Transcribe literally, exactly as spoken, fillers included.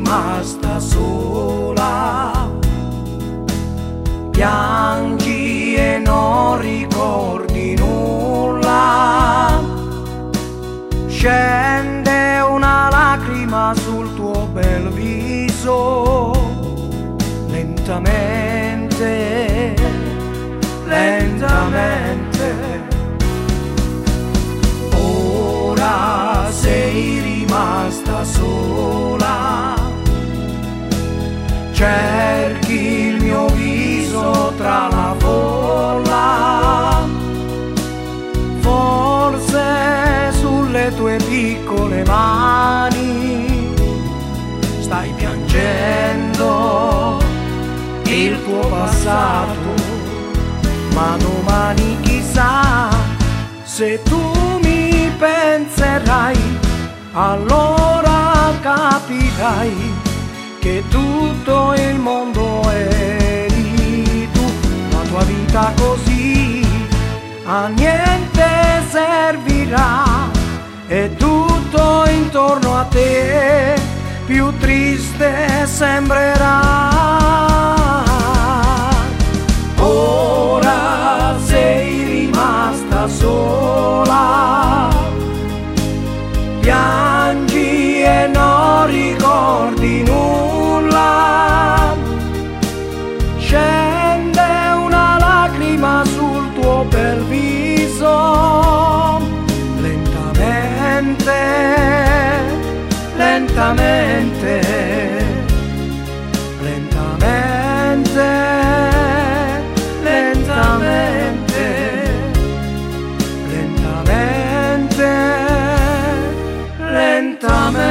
rimasta sola, piangi e non ricordi nulla, scende una lacrima sul tuo bel viso, lentamente, lentamente. Ora sei rimasta sola, cerchi il mio viso tra la folla, forse sulle tue piccole mani stai piangendo il tuo passato, ma domani chissà se tu mi penserai, allora capirai che tutto il mondo eri tu. La tua vita così a niente servirà e tutto intorno a te più triste sembrerà. Ora sei rimasta sola, piangi e non ricordi nulla, scende una lacrima sul tuo bel viso, lentamente, lentamente, lentamente, lentamente, lentamente, lentamente.